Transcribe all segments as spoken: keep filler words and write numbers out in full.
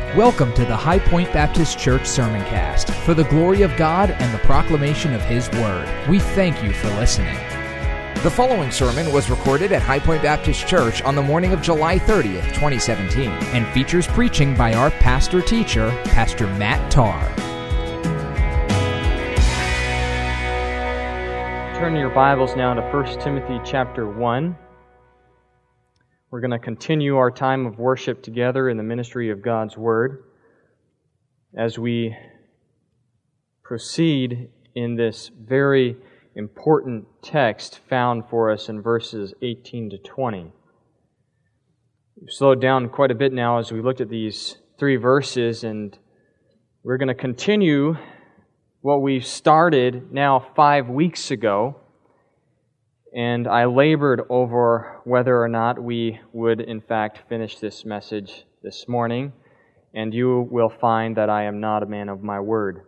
Welcome to the High Point Baptist Church Sermoncast for the glory of God and the proclamation of His Word. We thank you for listening. The following sermon was recorded at High Point Baptist Church on the morning of July thirtieth, twenty seventeen, and features preaching by our pastor-teacher, Pastor Matt Tarr. Turn your Bibles now to First Timothy chapter one. We're going to continue our time of worship together in the ministry of God's Word as we proceed in this very important text found for us in verses eighteen to twenty. We've slowed down quite a bit now as we looked at these three verses, and we're going to continue what we started now five weeks ago. And I labored over whether or not we would in fact finish this message this morning, and you will find that I am not a man of my word.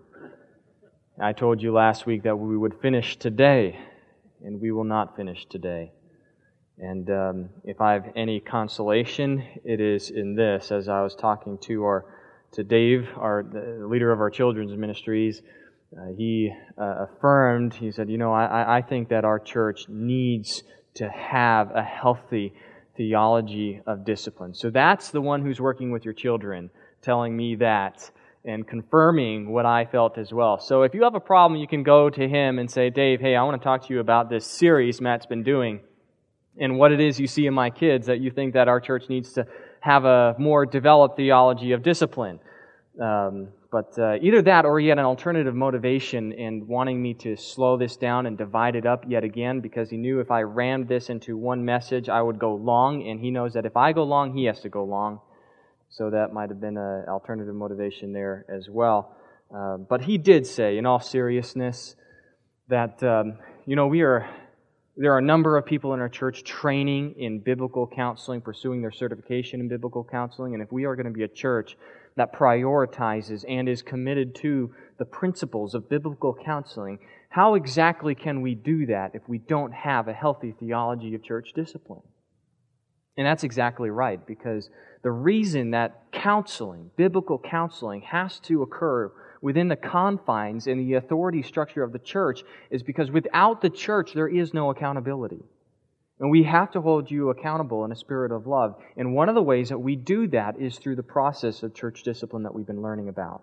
I told you last week that we would finish today, and we will not finish today. And um, if I have any consolation, it is in this. As I was talking to our to Dave, our the leader of our children's ministries, Uh, he uh, affirmed, he said, you know, I, I think that our church needs to have a healthy theology of discipline. So that's the one who's working with your children, telling me that and confirming what I felt as well. So if you have a problem, you can go to him and say, Dave, hey, I want to talk to you about this series Matt's been doing and what it is you see in my kids that you think that our church needs to have a more developed theology of discipline. Um, But uh, either that or he had an alternative motivation in wanting me to slow this down and divide it up yet again, because he knew if I rammed this into one message, I would go long, and he knows that if I go long, he has to go long. So that might have been an alternative motivation there as well. Uh, but he did say, in all seriousness, that, um, you know, we are... There are a number of people in our church training in biblical counseling, pursuing their certification in biblical counseling, and if we are going to be a church that prioritizes and is committed to the principles of biblical counseling, how exactly can we do that if we don't have a healthy theology of church discipline? And that's exactly right, because the reason that counseling, biblical counseling, has to occur within the confines and the authority structure of the church is because without the church, there is no accountability. And we have to hold you accountable in a spirit of love. And one of the ways that we do that is through the process of church discipline that we've been learning about.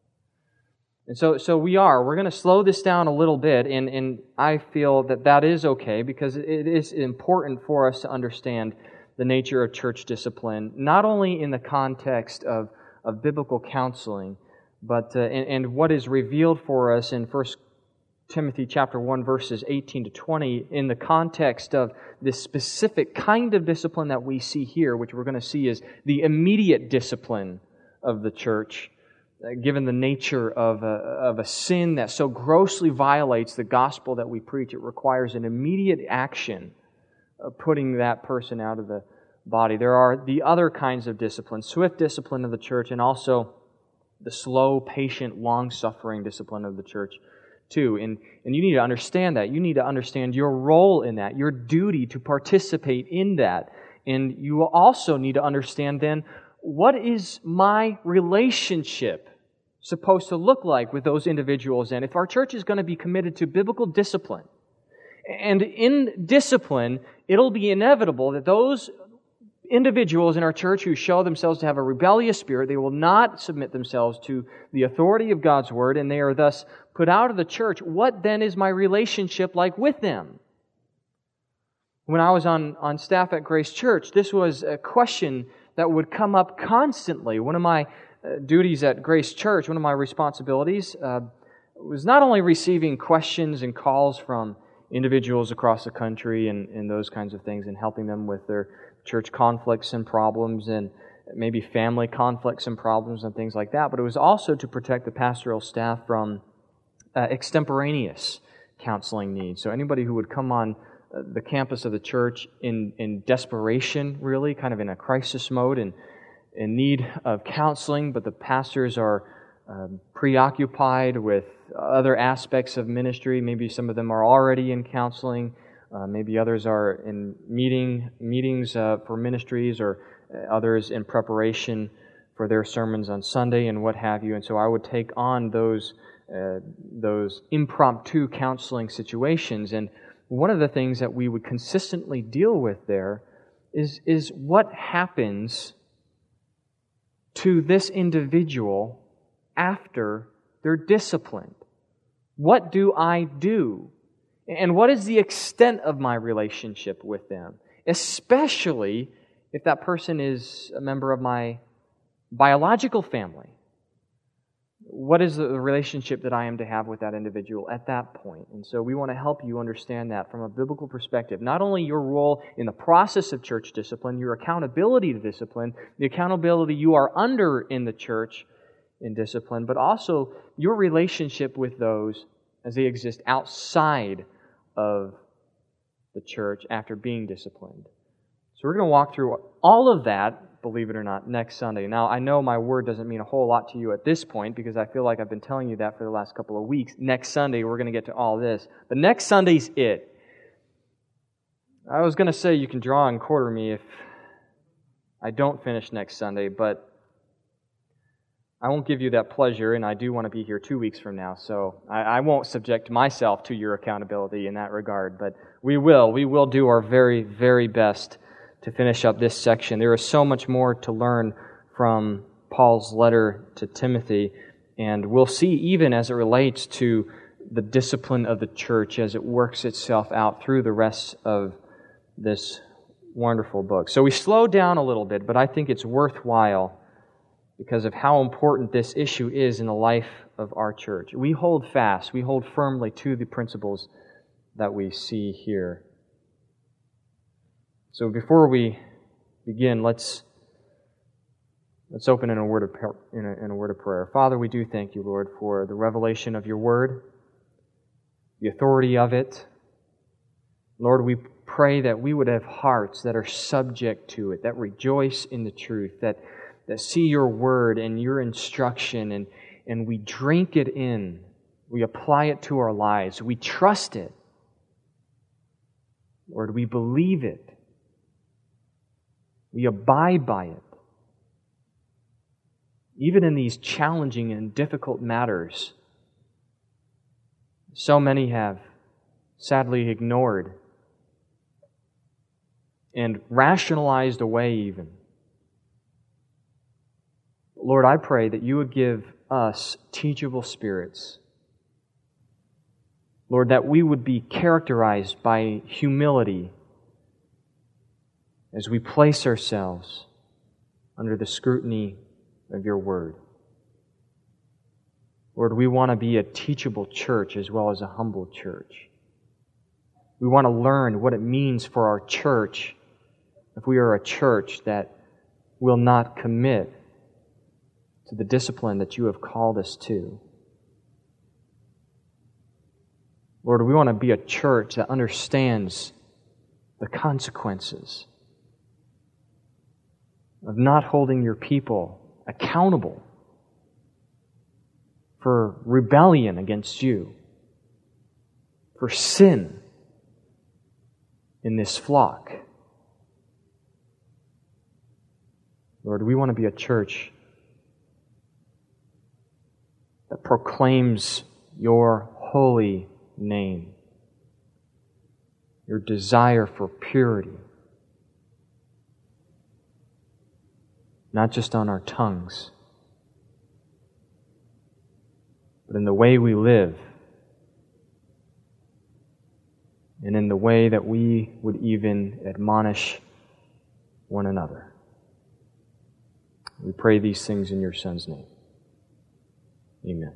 And so so we are. We're going to slow this down a little bit, and, and I feel that that is okay because it is important for us to understand the nature of church discipline, not only in the context of, of biblical counseling, but uh, and, and what is revealed for us in First Timothy chapter one, verses eighteen to twenty, in the context of this specific kind of discipline that we see here, which we're going to see is the immediate discipline of the church, uh, given the nature of a, of a sin that so grossly violates the gospel that we preach. It requires an immediate action of putting that person out of the body. There are the other kinds of discipline, swift discipline of the church, and also the slow, patient, long-suffering discipline of the church too. And, and you need to understand that. You need to understand your role in that, your duty to participate in that. And you will also need to understand then, what is my relationship supposed to look like with those individuals? And if our church is going to be committed to biblical discipline, and in discipline, it'll be inevitable that those individuals in our church who show themselves to have a rebellious spirit, they will not submit themselves to the authority of God's Word, and they are thus put out of the church. What then is my relationship like with them? When I was on, on staff at Grace Church, this was a question that would come up constantly. One of my uh, duties at Grace Church, one of my responsibilities, uh, was not only receiving questions and calls from individuals across the country and, and those kinds of things, and helping them with their church conflicts and problems, and maybe family conflicts and problems and things like that, but it was also to protect the pastoral staff from uh, extemporaneous counseling needs. So anybody who would come on uh, the campus of the church in, in desperation, really, kind of in a crisis mode and in need of counseling, but the pastors are um, preoccupied with other aspects of ministry. Maybe some of them are already in counseling. Uh, maybe others are in meeting meetings uh, for ministries, or others in preparation for their sermons on Sunday and what have you. And so I would take on those uh, those impromptu counseling situations. And one of the things that we would consistently deal with there is, is what happens to this individual after they're disciplined. What do I do? And what is the extent of my relationship with them? Especially if that person is a member of my biological family. What is the relationship that I am to have with that individual at that point? And so we want to help you understand that from a biblical perspective. Not only your role in the process of church discipline, your accountability to discipline, the accountability you are under in the church in discipline, but also your relationship with those as they exist outside of the church after being disciplined. So we're going to walk through all of that, believe it or not, next Sunday. Now, I know my word doesn't mean a whole lot to you at this point because I feel like I've been telling you that for the last couple of weeks. Next Sunday, we're going to get to all this. But next Sunday's it. I was going to say you can draw and quarter me if I don't finish next Sunday, but I won't give you that pleasure, and I do want to be here two weeks from now, so I, I won't subject myself to your accountability in that regard, but we will. We will do our very, very best to finish up this section. There is so much more to learn from Paul's letter to Timothy, and we'll see even as it relates to the discipline of the church as it works itself out through the rest of this wonderful book. So we slow down a little bit, but I think it's worthwhile because of how important this issue is in the life of our church. We hold fast, we hold firmly to the principles that we see here. So before we begin, let's let's open in a word of in a, in a word of prayer. Father, we do thank you, Lord, for the revelation of your word, the authority of it. Lord, we pray that we would have hearts that are subject to it, that rejoice in the truth, that that see your word and your instruction, and, and we drink it in. We apply it to our lives. We trust it. Lord, we believe it. We abide by it. Even in these challenging and difficult matters, so many have sadly ignored and rationalized away even. Lord, I pray that you would give us teachable spirits. Lord, that we would be characterized by humility as we place ourselves under the scrutiny of your word. Lord, we want to be a teachable church as well as a humble church. We want to learn what it means for our church if we are a church that will not commit to the discipline that you have called us to. Lord, we want to be a church that understands the consequences of not holding your people accountable for rebellion against you, for sin in this flock. Lord, we want to be a church that proclaims your holy name, your desire for purity, not just on our tongues, but in the way we live, and in the way that we would even admonish one another. We pray these things in your Son's name. Amen.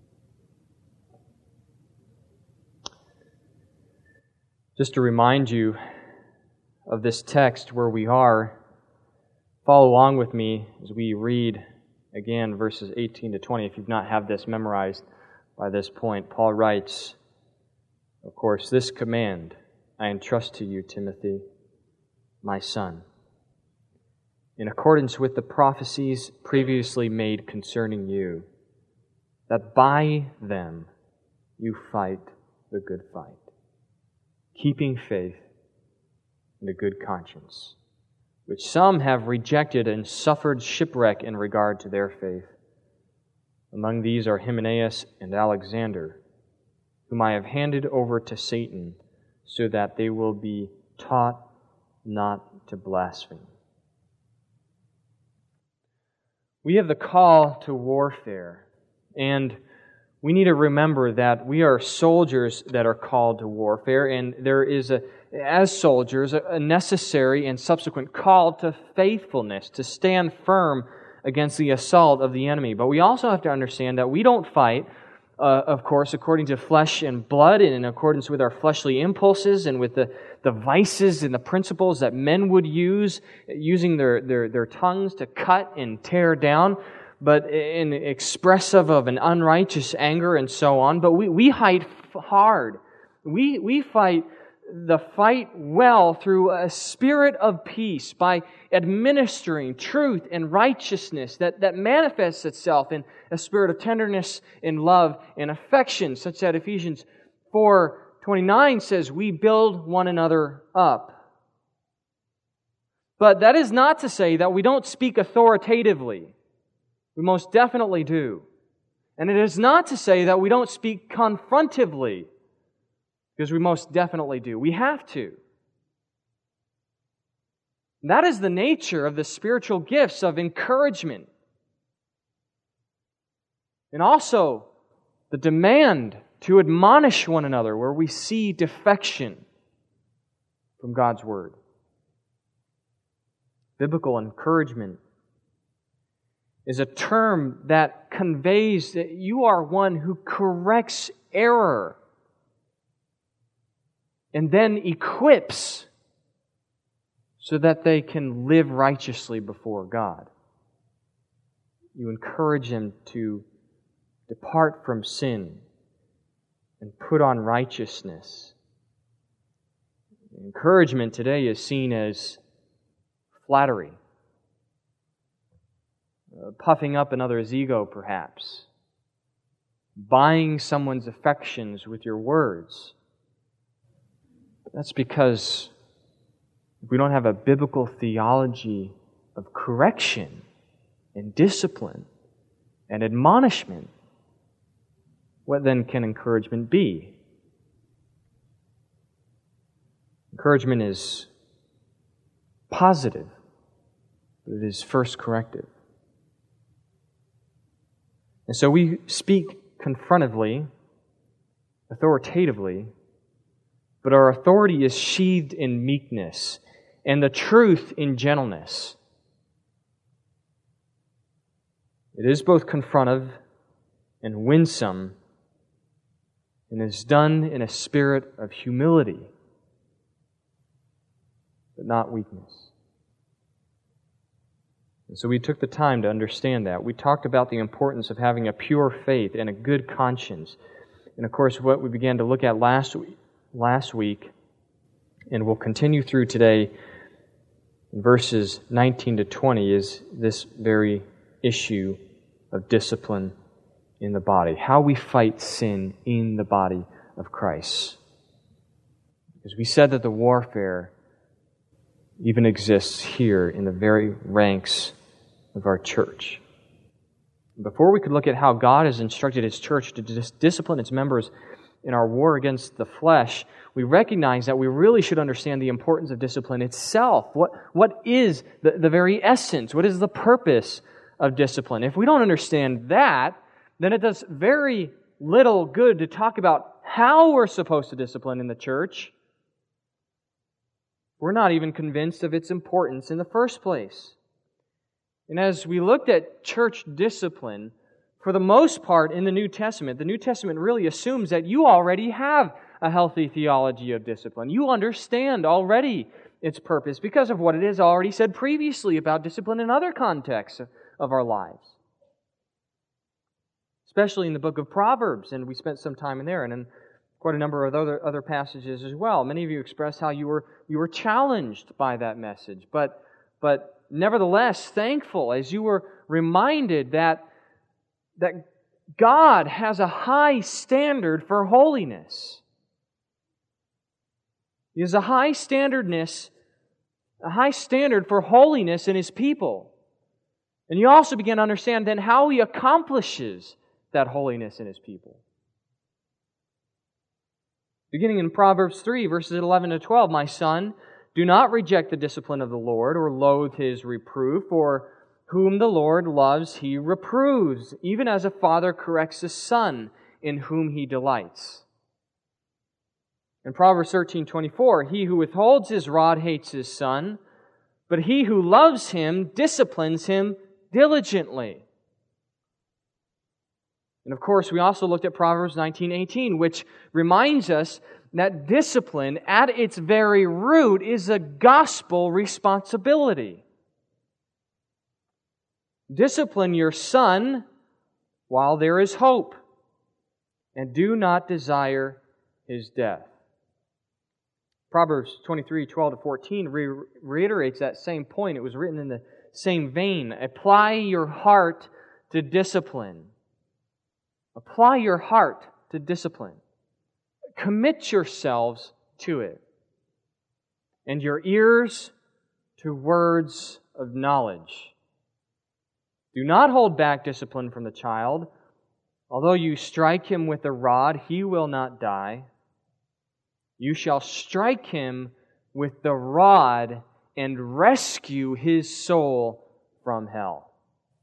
Just to remind you of this text where we are, follow along with me as we read again verses eighteen to twenty. If you've not had this memorized by this point, Paul writes, of course, this command I entrust to you, Timothy, my son, in accordance with the prophecies previously made concerning you, that by them you fight the good fight, keeping faith and a good conscience. which some have rejected and suffered shipwreck in regard to their faith. Among these are Hymenaeus and Alexander, whom I have handed over to Satan, so that they will be taught not to blaspheme. We have the call to warfare, and we need to remember that we are soldiers that are called to warfare, and there is, a, as soldiers, a necessary and subsequent call to faithfulness, to stand firm against the assault of the enemy. But we also have to understand that we don't fight, uh, of course, according to flesh and blood, and in accordance with our fleshly impulses and with the, the vices and the principles that men would use, using their, their, their tongues to cut and tear down, but in expressive of an unrighteous anger and so on. But we, we fight hard. We, we fight the fight well through a spirit of peace by administering truth and righteousness that, that manifests itself in a spirit of tenderness and love and affection, such that Ephesians four twenty-nine says, we build one another up. But that is not to say that we don't speak authoritatively. We most definitely do. And it is not to say that we don't speak confrontively, because we most definitely do. We have to. That is the nature of the spiritual gifts of encouragement. And also the demand to admonish one another where we see defection from God's Word. Biblical encouragement is a term that conveys that you are one who corrects error and then equips so that they can live righteously before God. You encourage them to depart from sin and put on righteousness. Encouragement today is seen as flattery, uh, puffing up another's ego perhaps, buying someone's affections with your words. That's because we don't have a biblical theology of correction and discipline and admonishment. What then can encouragement be? Encouragement is positive, but it is first corrective. And so we speak confrontively, authoritatively, but our authority is sheathed in meekness and the truth in gentleness. It is both confrontive and winsome, and is done in a spirit of humility, but not weakness. And so we took the time to understand that. We talked about the importance of having a pure faith and a good conscience. And of course, what we began to look at last week, last week, and we'll continue through today in verses nineteen to twenty, is this very issue of discipline in the body. How we fight sin in the body of Christ. Because we said that the warfare even exists here in the very ranks of our church. Before we could look at how God has instructed His church to dis- discipline its members in our war against the flesh, we recognize that we really should understand the importance of discipline itself. What, what is the, the very essence? What is the purpose of discipline? If we don't understand that, then it does very little good to talk about how we're supposed to discipline in the church. We're not even convinced of its importance in the first place. And as we looked at church discipline, for the most part in the New Testament, the New Testament really assumes that you already have a healthy theology of discipline. You understand already its purpose because of what it has already said previously about discipline in other contexts of our lives. Especially in the book of Proverbs, and we spent some time in there, and in quite a number of other, other passages as well. Many of you expressed how you were you were challenged by that message, but but nevertheless thankful as you were reminded that that God has a high standard for holiness. He has a high standardness a high standard for holiness in His people. And you also begin to understand then how He accomplishes that holiness in His people. Beginning in Proverbs three, verses eleven to twelve, "My son, do not reject the discipline of the Lord or loathe His reproof, for whom the Lord loves He reproves, even as a father corrects his son in whom He delights." In Proverbs thirteen twenty-four, "He who withholds his rod hates his son, but he who loves him disciplines him diligently." And of course, we also looked at Proverbs nineteen eighteen, which reminds us that discipline, at its very root, is a gospel responsibility. Discipline your son while there is hope, and do not desire his death. Proverbs twenty-three, twelve to fourteen re- reiterates that same point. It was written in the same vein. Apply your heart to discipline. Apply your heart to discipline. Commit yourselves to it. And your ears to words of knowledge. Do not hold back discipline from the child. Although you strike him with a rod, he will not die. You shall strike him with the rod and rescue his soul from hell.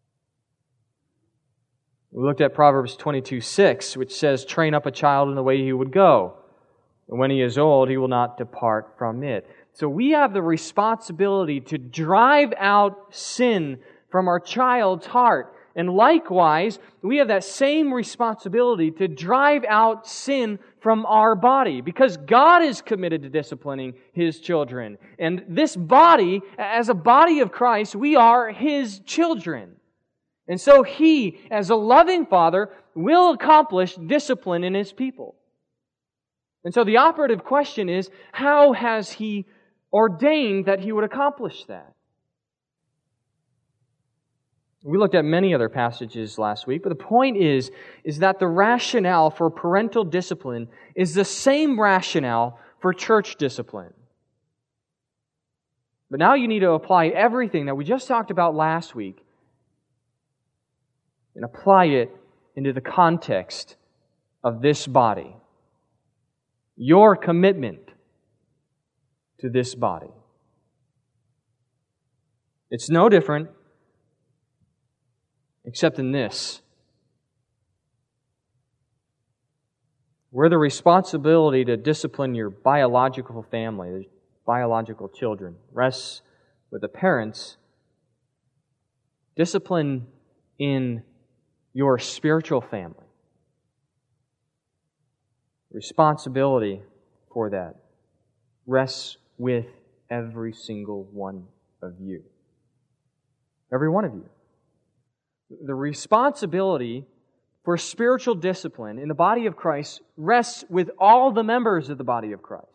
We looked at Proverbs twenty-two six, which says, "Train up a child in the way he would go, and when he is old, he will not depart from it." So we have the responsibility to drive out sin from our child's heart. And likewise, we have that same responsibility to drive out sin from our body, because God is committed to disciplining His children. And this body, as a body of Christ, we are His children. And so He, as a loving Father, will accomplish discipline in His people. And so the operative question is, how has He ordained that He would accomplish that? We looked at many other passages last week, but the point is, is that the rationale for parental discipline is the same rationale for church discipline. But now you need to apply everything that we just talked about last week and apply it into the context of this body. Your commitment to this body. It's no different except in this, where the responsibility to discipline your biological family, your biological children, rests with the parents. Discipline in your spiritual family. Responsibility for that rests with every single one of you. Every one of you. The responsibility for spiritual discipline in the body of Christ rests with all the members of the body of Christ.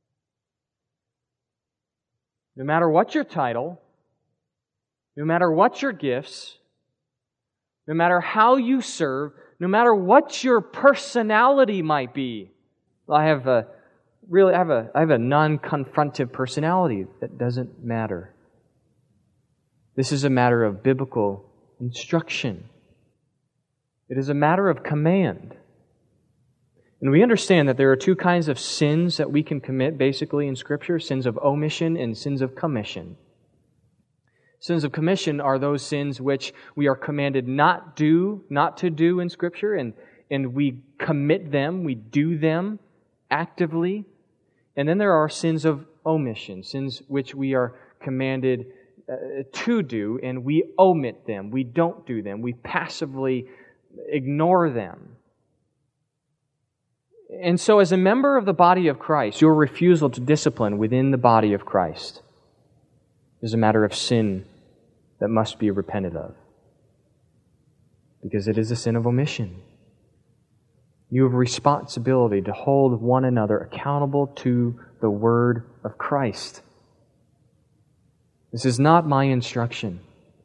No matter what your title, no matter what your gifts, no matter how you serve, no matter what your personality might be. I have a really I have a I have a non-confrontive personality. That doesn't matter. This is a matter of biblical instruction. It is a matter of command. And we understand that there are two kinds of sins that we can commit basically in Scripture, sins of omission and sins of commission. Sins of commission are those sins which we are commanded not do, not to do in Scripture, and, and we commit them, we do them actively. And then there are sins of omission, sins which we are commanded Uh, to do, and we omit them. We don't do them. We passively ignore them. And so as a member of the body of Christ, your refusal to discipline within the body of Christ is a matter of sin that must be repented of. Because it is a sin of omission. You have a responsibility to hold one another accountable to the Word of Christ. This is not my instruction.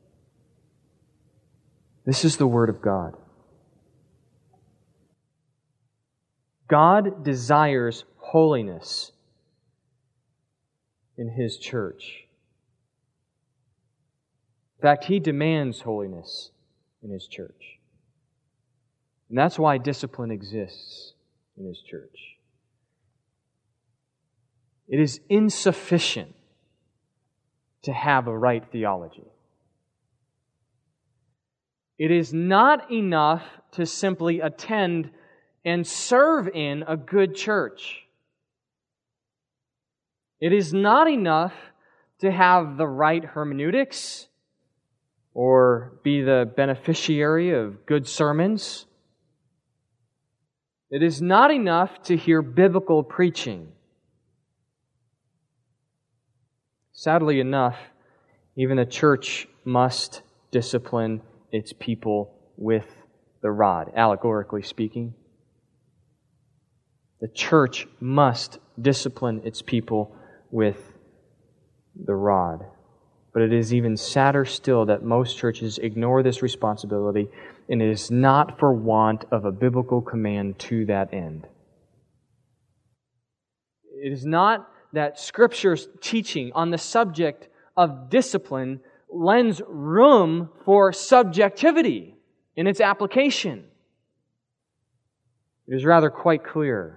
This is the Word of God. God desires holiness in His church. In fact, He demands holiness in His church. And that's why discipline exists in His church. It is insufficient to have a right theology. It is not enough to simply attend and serve in a good church. It is not enough to have the right hermeneutics or be the beneficiary of good sermons. It is not enough to hear biblical preaching. Sadly enough, even the church must discipline its people with the rod, allegorically speaking. The church must discipline its people with the rod. But it is even sadder still that most churches ignore this responsibility, and it is not for want of a biblical command to that end. It is not that Scripture's teaching on the subject of discipline lends room for subjectivity in its application. It is rather quite clear.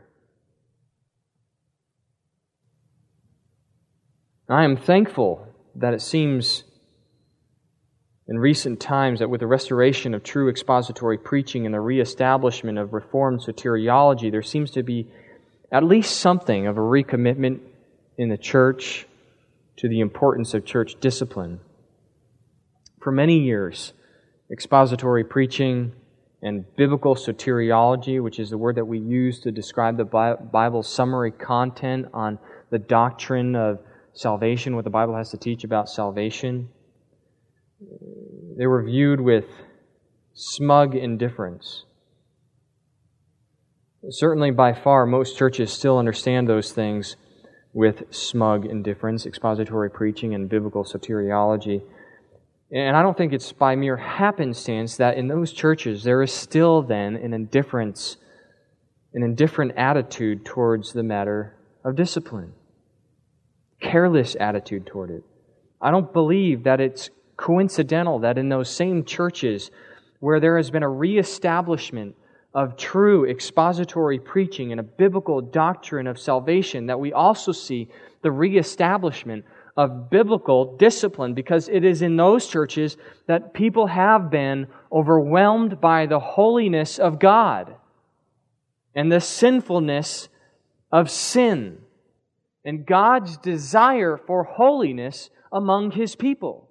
I am thankful that it seems in recent times that with the restoration of true expository preaching and the reestablishment of Reformed soteriology, there seems to be at least something of a recommitment in the church to the importance of church discipline. For many years, expository preaching and biblical soteriology, which is the word that we use to describe the Bible's summary content on the doctrine of salvation, what the Bible has to teach about salvation, they were viewed with smug indifference. Certainly, by far, most churches still understand those things with smug indifference, expository preaching and biblical soteriology. And I don't think it's by mere happenstance that in those churches there is still then an indifference, an indifferent attitude towards the matter of discipline. Careless attitude toward it. I don't believe that it's coincidental that in those same churches where there has been a reestablishment of true expository preaching and a biblical doctrine of salvation, that we also see the reestablishment of biblical discipline, because it is in those churches that people have been overwhelmed by the holiness of God and the sinfulness of sin and God's desire for holiness among His people.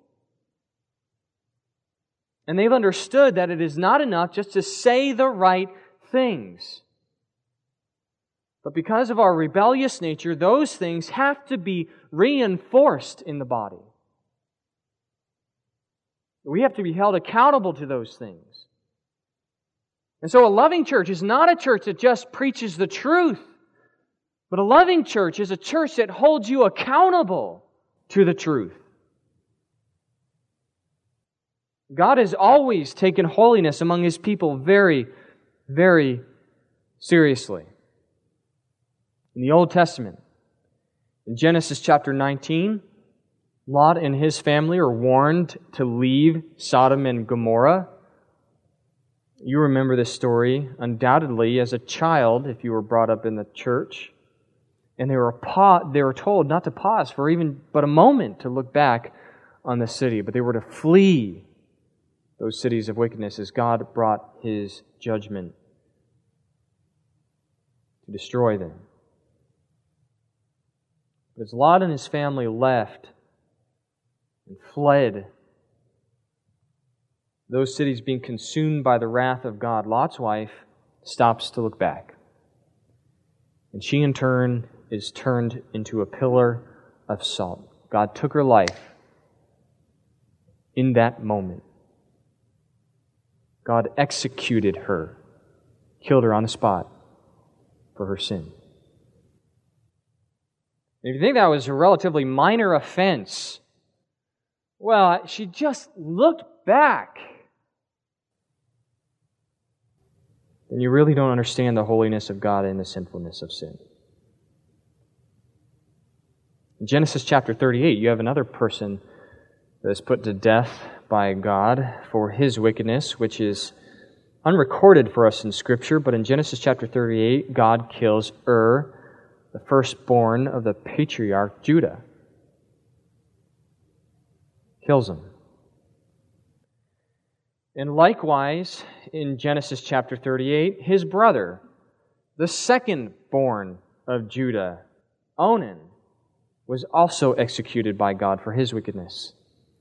And they've understood that it is not enough just to say the right things. But because of our rebellious nature, those things have to be reinforced in the body. We have to be held accountable to those things. And so a loving church is not a church that just preaches the truth, but a loving church is a church that holds you accountable to the truth. God has always taken holiness among His people very, very seriously. In the Old Testament, in Genesis chapter nineteen, Lot and his family are warned to leave Sodom and Gomorrah. You remember this story undoubtedly as a child if you were brought up in the church. And they were pa- they were told not to pause for even but a moment to look back on the city, but they were to flee those cities of wickedness as God brought His judgment to destroy them. But as Lot and his family left and fled, those cities being consumed by the wrath of God, Lot's wife stops to look back. And she in turn is turned into a pillar of salt. God took her life in that moment. God executed her, killed her on the spot for her sin. If you think that was a relatively minor offense, well, she just looked back. Then you really don't understand the holiness of God and the sinfulness of sin. In Genesis chapter thirty-eight, you have another person that is put to death by God for his wickedness, which is unrecorded for us in Scripture, but in Genesis chapter thirty-eight, God kills Ur, the firstborn of the patriarch Judah. Kills him. And likewise, in Genesis chapter thirty-eight, his brother, the second-born of Judah, Onan, was also executed by God for his wickedness.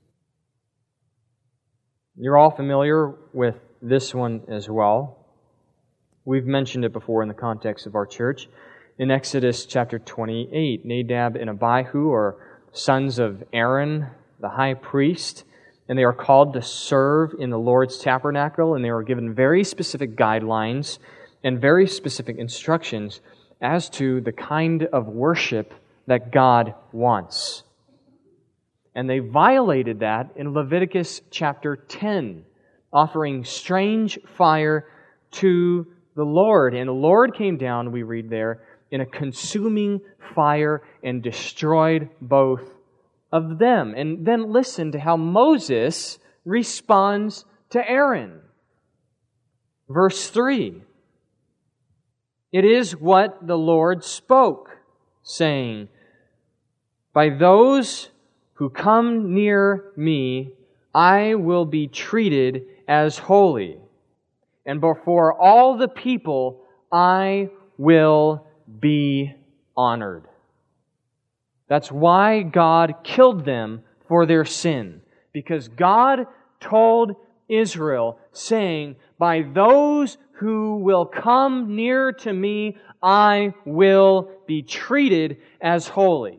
You're all familiar with this one as well. We've mentioned it before in the context of our church. In Exodus chapter twenty-eight, Nadab and Abihu are sons of Aaron, the high priest, and they are called to serve in the Lord's tabernacle, and they were given very specific guidelines and very specific instructions as to the kind of worship that God wants. And they violated that in Leviticus chapter ten, offering strange fire to the Lord. And the Lord came down, we read there, in a consuming fire and destroyed both of them. And then listen to how Moses responds to Aaron. Verse three. It is what the Lord spoke, saying, "By those who come near me, I will be treated as holy, and before all the people I will be honored." That's why God killed them for their sin, because God told Israel, saying, "By those who will come near to me, I will be treated as holy."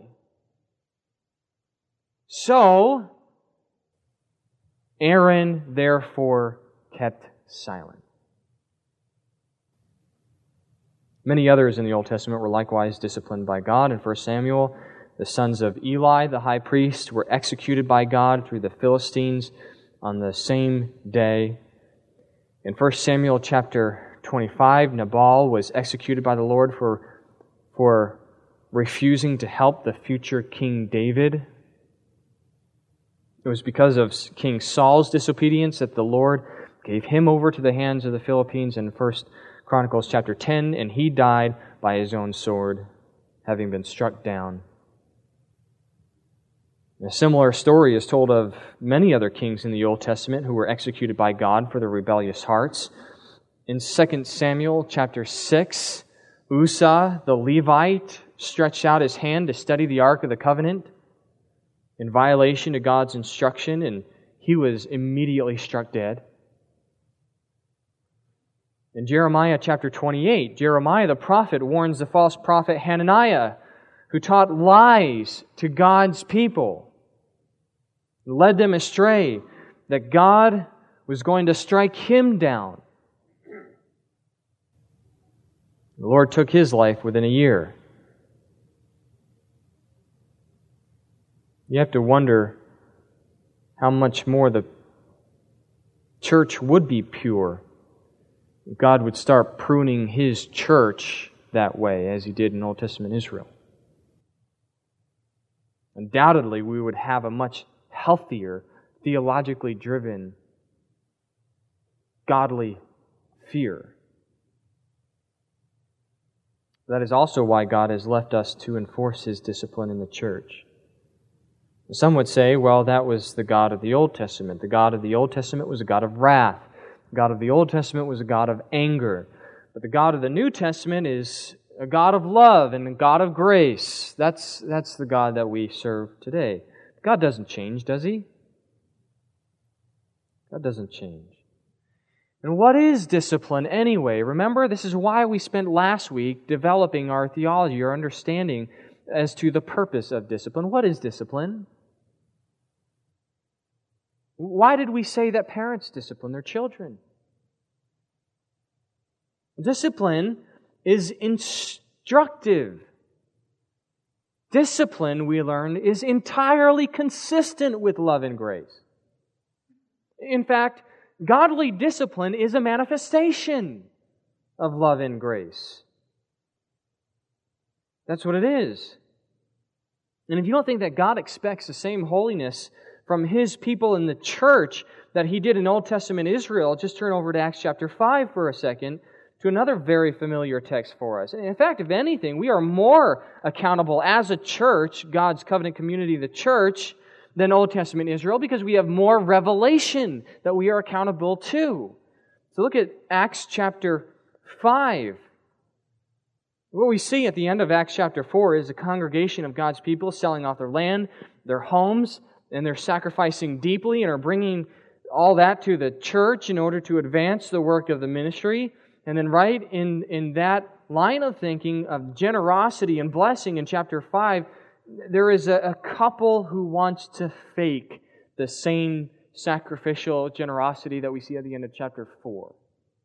So, Aaron therefore kept silent. Many others in the Old Testament were likewise disciplined by God. In First Samuel, the sons of Eli, the high priest, were executed by God through the Philistines on the same day. In First Samuel chapter twenty-five, Nabal was executed by the Lord for, for refusing to help the future King David. It was because of King Saul's disobedience that the Lord gave him over to the hands of the Philistines in First Chronicles chapter ten, and he died by his own sword, having been struck down. A similar story is told of many other kings in the Old Testament who were executed by God for their rebellious hearts. In Second Samuel chapter six, Uzzah, the Levite, stretched out his hand to study the Ark of the Covenant in violation of God's instruction, and he was immediately struck dead. In Jeremiah chapter twenty-eight, Jeremiah the prophet warns the false prophet Hananiah, who taught lies to God's people, led them astray, that God was going to strike him down. The Lord took his life within a year. You have to wonder how much more the church would be pure if God would start pruning His church that way, as He did in Old Testament Israel. Undoubtedly, we would have a much healthier, theologically driven, godly fear. That is also why God has left us to enforce His discipline in the church. Some would say, well, that was the God of the Old Testament. The God of the Old Testament was a God of wrath. The God of the Old Testament was a God of anger. But the God of the New Testament is a God of love and a God of grace. That's, that's the God that we serve today. God doesn't change, does He? God doesn't change. And what is discipline anyway? Remember, this is why we spent last week developing our theology, our understanding as to the purpose of discipline. What is discipline? Why did we say that parents discipline their children? Discipline is instructive. Discipline, we learn, is entirely consistent with love and grace. In fact, godly discipline is a manifestation of love and grace. That's what it is. And if you don't think that God expects the same holiness from His people in the church that He did in Old Testament Israel. Just turn over to Acts chapter five for a second, to another very familiar text for us. In fact, if anything, we are more accountable as a church, God's covenant community, the church, than Old Testament Israel, because we have more revelation that we are accountable to. So look at Acts chapter five. What we see at the end of Acts chapter four is a congregation of God's people selling off their land, their homes, and they're sacrificing deeply and are bringing all that to the church in order to advance the work of the ministry. And then right in, in that line of thinking of generosity and blessing in chapter five, there is a, a couple who wants to fake the same sacrificial generosity that we see at the end of chapter four.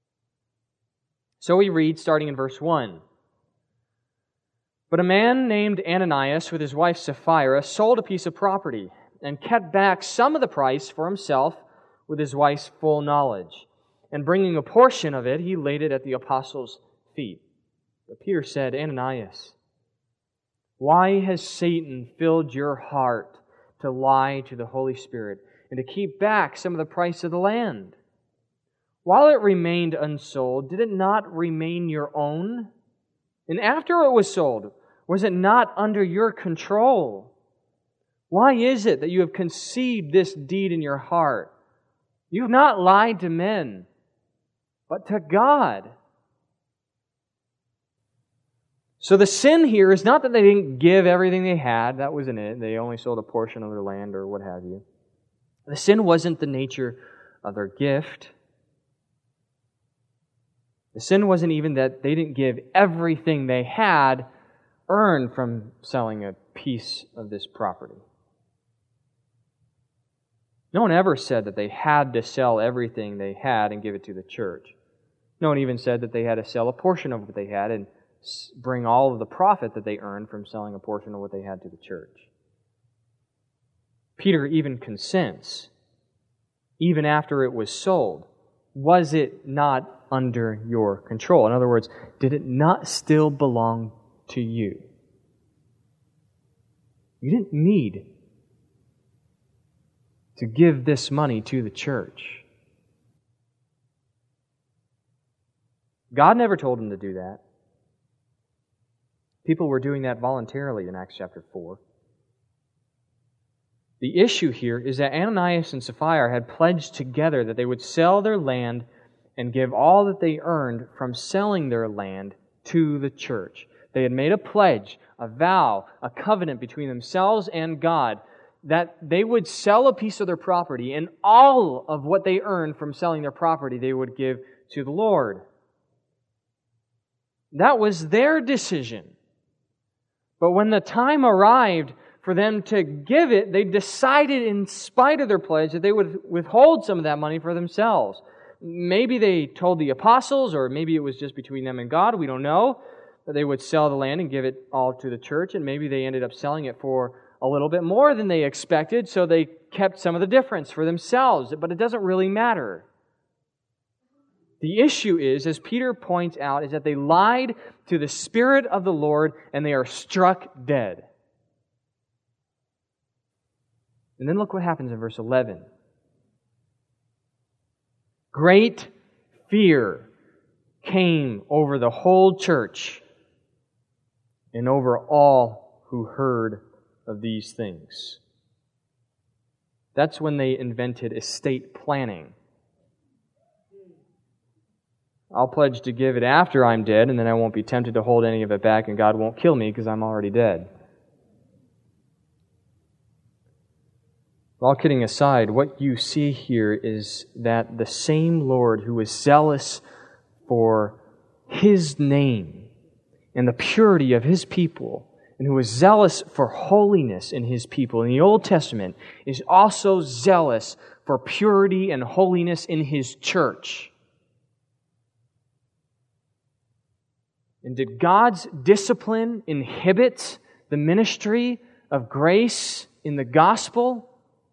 So we read, starting in verse one. But a man named Ananias with his wife Sapphira sold a piece of property and kept back some of the price for himself with his wife's full knowledge. And bringing a portion of it, he laid it at the apostles' feet. But Peter said, Ananias, why has Satan filled your heart to lie to the Holy Spirit and to keep back some of the price of the land? While it remained unsold, did it not remain your own? And after it was sold, was it not under your control? Why is it that you have conceived this deed in your heart? You have not lied to men, but to God. So the sin here is not that they didn't give everything they had. That wasn't it. They only sold a portion of their land or what have you. The sin wasn't the nature of their gift. The sin wasn't even that they didn't give everything they had earned from selling a piece of this property. No one ever said that they had to sell everything they had and give it to the church. No one even said that they had to sell a portion of what they had and bring all of the profit that they earned from selling a portion of what they had to the church. Peter even consents, even after it was sold. Was it not under your control? In other words, did it not still belong to you? You didn't need to give this money to the church. God never told him to do that. People were doing that voluntarily in Acts chapter four. The issue here is that Ananias and Sapphira had pledged together that they would sell their land and give all that they earned from selling their land to the church. They had made a pledge, a vow, a covenant between themselves and God that they would sell a piece of their property, and all of what they earned from selling their property they would give to the Lord. That was their decision. But when the time arrived for them to give it, they decided, in spite of their pledge, that they would withhold some of that money for themselves. Maybe they told the apostles, or maybe it was just between them and God, we don't know, that they would sell the land and give it all to the church, and maybe they ended up selling it for a little bit more than they expected, so they kept some of the difference for themselves. But it doesn't really matter. The issue is, as Peter points out, is that they lied to the Spirit of the Lord and they are struck dead. And then look what happens in verse eleven. Great fear came over the whole church and over all who heard of these things. That's when they invented estate planning. I'll pledge to give it after I'm dead, and then I won't be tempted to hold any of it back, and God won't kill me because I'm already dead. All kidding aside, what you see here is that the same Lord who was zealous for His name and the purity of His people, and who was zealous for holiness in His people in the Old Testament, is also zealous for purity and holiness in His church. And did God's discipline inhibit the ministry of grace in the gospel?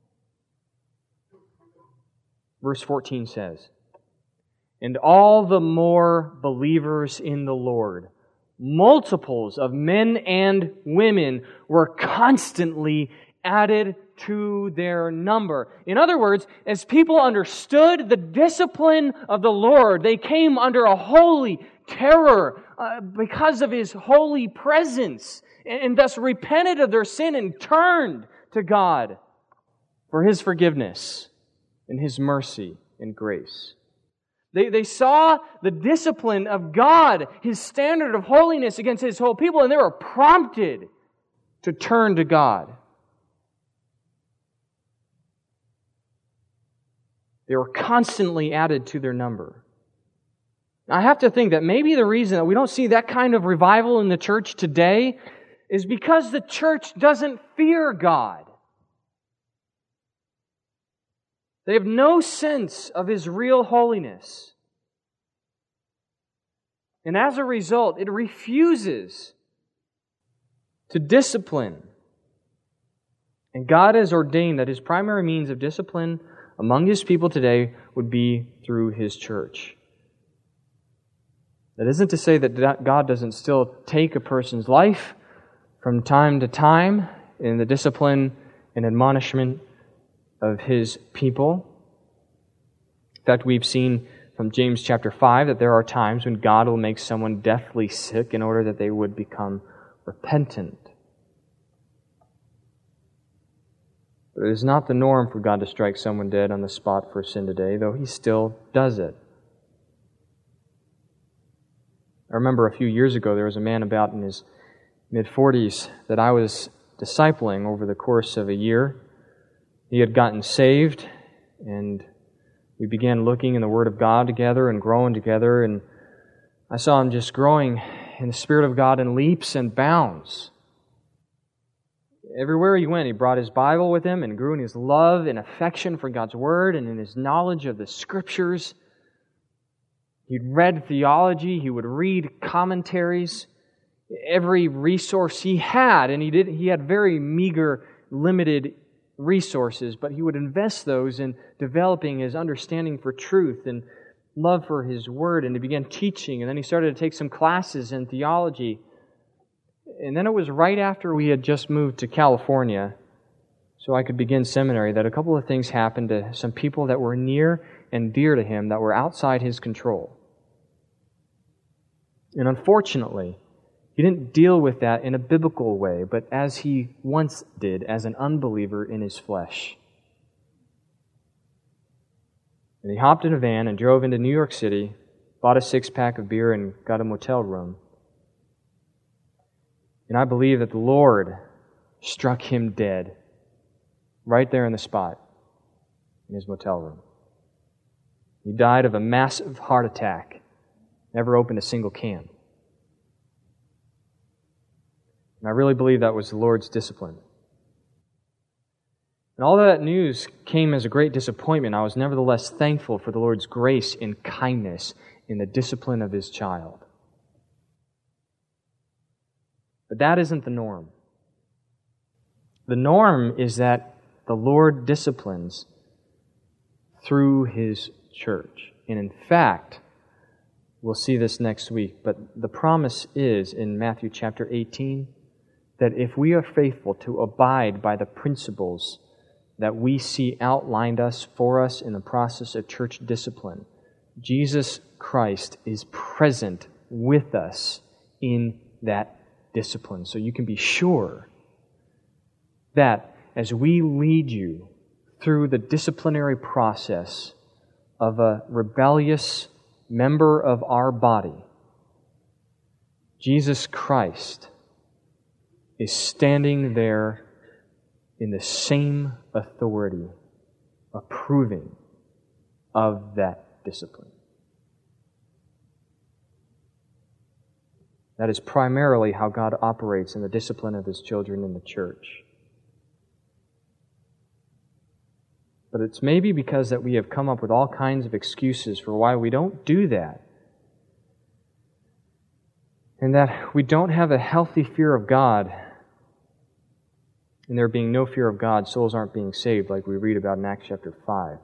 Verse fourteen says, and all the more believers in the Lord, multiples of men and women, were constantly added to their number. In other words, as people understood the discipline of the Lord, they came under a holy terror uh, because of His holy presence, and, and thus repented of their sin and turned to God for His forgiveness and His mercy and grace. They, they saw the discipline of God, His standard of holiness against His whole people, and they were prompted to turn to God. They were constantly added to their number. I have to think that maybe the reason that we don't see that kind of revival in the church today is because the church doesn't fear God. They have no sense of His real holiness. And as a result, it refuses to discipline. And God has ordained that His primary means of discipline among His people today would be through His church. That isn't to say that God doesn't still take a person's life from time to time in the discipline and admonishment of His people. In fact, we've seen from James chapter five that there are times when God will make someone deathly sick in order that they would become repentant. But it is not the norm for God to strike someone dead on the spot for sin today, though He still does it. I remember a few years ago there was a man about in his mid-forties that I was discipling over the course of a year. He had gotten saved, and we began looking in the Word of God together and growing together, and I saw him just growing in the Spirit of God in leaps and bounds. Everywhere he went, he brought his Bible with him and grew in his love and affection for God's Word and in his knowledge of the Scriptures. He'd read theology, he would read commentaries, every resource he had, and he did. He had very meager, limited resources, but he would invest those in developing his understanding for truth and love for His Word, and he began teaching, and then he started to take some classes in theology. And then it was right after we had just moved to California, so I could begin seminary, that a couple of things happened to some people that were near and dear to him that were outside his control. And unfortunately, he didn't deal with that in a biblical way, but as he once did as an unbeliever in his flesh. And he hopped in a van and drove into New York City, bought a six-pack of beer, and got a motel room. And I believe that the Lord struck him dead right there in the spot in his motel room. He died of a massive heart attack, never opened a single can. And I really believe that was the Lord's discipline. And all that news came as a great disappointment. I was nevertheless thankful for the Lord's grace and kindness in the discipline of His child. But that isn't the norm. The norm is that the Lord disciplines through His church. And in fact, we'll see this next week, but the promise is in Matthew chapter eighteen that if we are faithful to abide by the principles that we see outlined us for us in the process of church discipline, Jesus Christ is present with us in that discipline. So you can be sure that as we lead you through the disciplinary process of a rebellious member of our body, Jesus Christ is standing there in the same authority, approving of that discipline. That is primarily how God operates in the discipline of His children in the church. But it's maybe because that we have come up with all kinds of excuses for why we don't do that. And that we don't have a healthy fear of God. And there being no fear of God, souls aren't being saved, like we read about in Acts chapter five.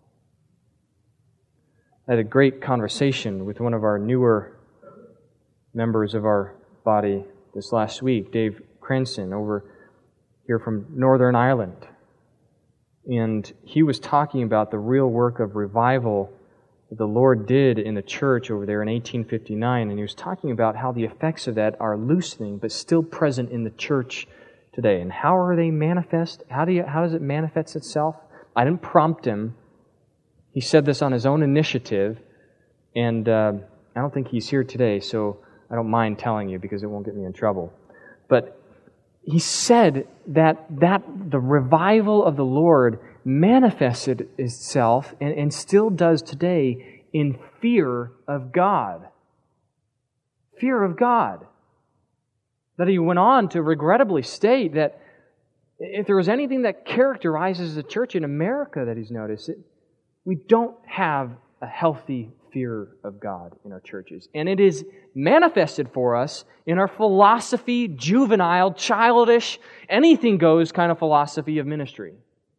I had a great conversation with one of our newer members of our body this last week, Dave Cranston, over here from Northern Ireland. And he was talking about the real work of revival that the Lord did in the church over there in eighteen fifty-nine. And he was talking about how the effects of that are loosening, but still present in the church today. And how are they manifest? How do you, how does it manifest itself? I didn't prompt him. He said this on his own initiative. And uh, I don't think he's here today, so I don't mind telling you because it won't get me in trouble. But he said that, that the revival of the Lord manifested itself and, and still does today in fear of God. Fear of God. That he went on to regrettably state that if there was anything that characterizes the church in America that he's noticed, it, we don't have a healthy fear of God in our churches. And it is manifested for us in our philosophy, juvenile, childish, anything goes kind of philosophy of ministry.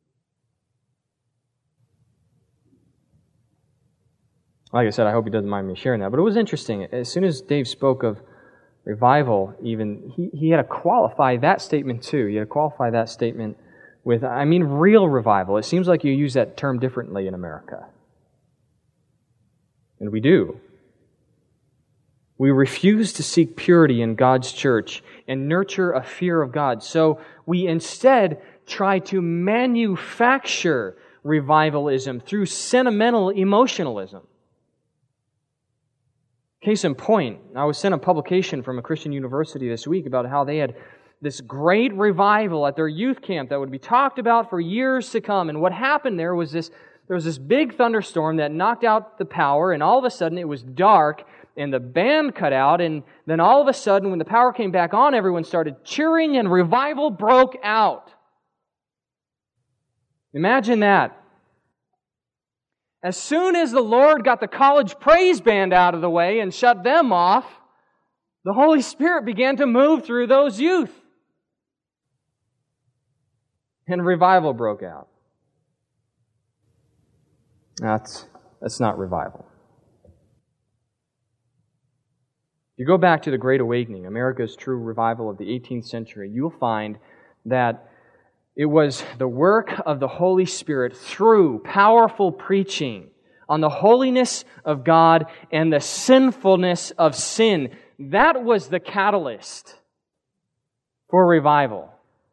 Like I said, I hope he doesn't mind me sharing that. But it was interesting. As soon as Dave spoke of revival, even, he, he had to qualify that statement too. He had to qualify that statement with, I mean, real revival. It seems like you use that term differently in America. And we do. We refuse to seek purity in God's church and nurture a fear of God. So we instead try to manufacture revivalism through sentimental emotionalism. Case in point, I was sent a publication from a Christian university this week about how they had this great revival at their youth camp that would be talked about for years to come. And what happened there was this There was this big thunderstorm that knocked out the power, and all of a sudden it was dark, and the band cut out, and then all of a sudden when the power came back on, everyone started cheering, and revival broke out. Imagine that. As soon as the Lord got the college praise band out of the way and shut them off, the Holy Spirit began to move through those youth. And revival broke out. That's, that's not revival. If you go back to the Great Awakening, America's true revival of the eighteenth century, you'll find that it was the work of the Holy Spirit through powerful preaching on the holiness of God and the sinfulness of sin. That was the catalyst for revival.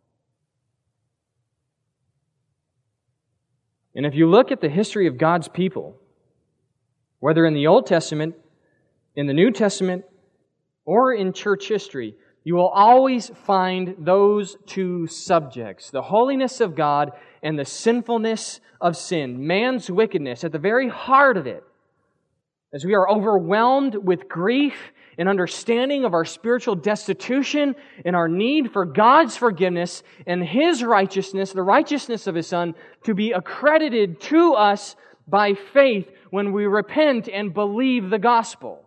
And if you look at the history of God's people, whether in the Old Testament, in the New Testament, or in church history, you will always find those two subjects, the holiness of God and the sinfulness of sin, man's wickedness at the very heart of it. As we are overwhelmed with grief and understanding of our spiritual destitution and our need for God's forgiveness and His righteousness, the righteousness of His Son, to be accredited to us by faith when we repent and believe the gospel.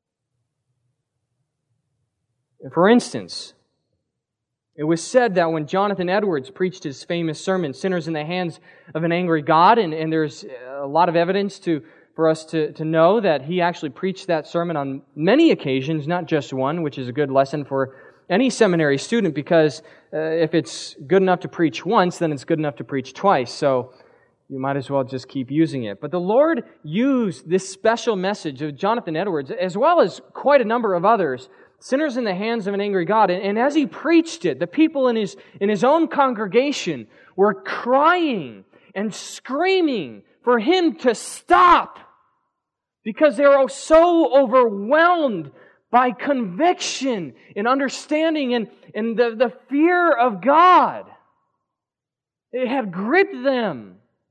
For instance, it was said that when Jonathan Edwards preached his famous sermon, Sinners in the Hands of an Angry God, and, and there's a lot of evidence to for us to, to know that he actually preached that sermon on many occasions, not just one, which is a good lesson for any seminary student, because uh, if it's good enough to preach once, then it's good enough to preach twice. So you might as well just keep using it. But the Lord used this special message of Jonathan Edwards, as well as quite a number of others, Sinners in the Hands of an Angry God. And, and as he preached it, the people in his, in his own congregation were crying and screaming for him to stop, because they were so overwhelmed by conviction and understanding and, and the, the fear of God. It had gripped them.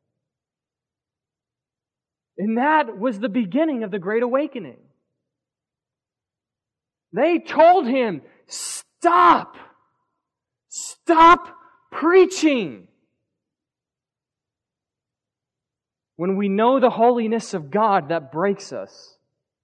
And that was the beginning of the Great Awakening. They told him, stop! Stop preaching! When we know the holiness of God, that breaks us.